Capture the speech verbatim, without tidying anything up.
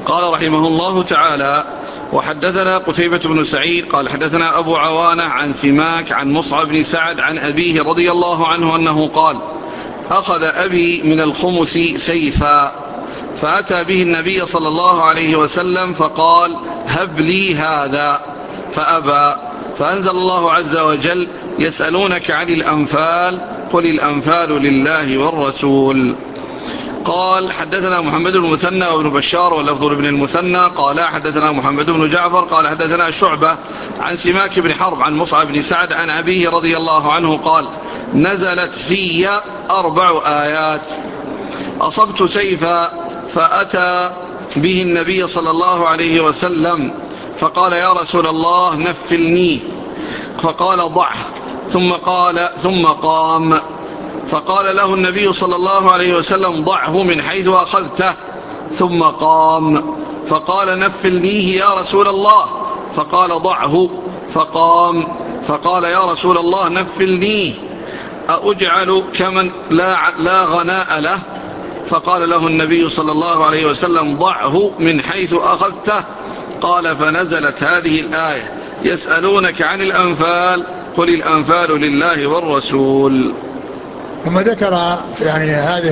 قال رحمه الله تعالى: وحدثنا قتيبة بن سعيد قال حدثنا أبو عوانة عن سماك عن مصعب بن سعد عن أبيه رضي الله عنه أنه قال: أخذ أبي من الخمس سيفا فأتى به النبي صلى الله عليه وسلم فقال: هب لي هذا، فأبى، فأنزل الله عز وجل: يسألونك عن الأنفال قل الأنفال لله والرسول. قال حدثنا محمد بن المثنى وابن بشار واللفظ لابن المثنى قال حدثنا محمد بن جعفر قال حدثنا شعبة عن سماك بن حرب عن مصعب بن سعد عن أبيه رضي الله عنه قال: نزلت في أربع آيات: أصبت سيفا فأتى به النبي صلى الله عليه وسلم فقال: يا رسول الله نفلنيه، فقال: ضعه، ثم قال ثم قام فقال له النبي صلى الله عليه وسلم: ضعه من حيث أخذته، ثم قام فقال: نفلنيه يا رسول الله، فقال: ضعه، فقام فقال: يا رسول الله نفلنيه، أأجعل كمن لا, لا غناء له؟ فقال له النبي صلى الله عليه وسلم: ضعه من حيث أخذته. قال: فنزلت هذه الآية: يسألونك عن الأنفال قل الأنفال لله والرسول. ثم ذكر يعني هذه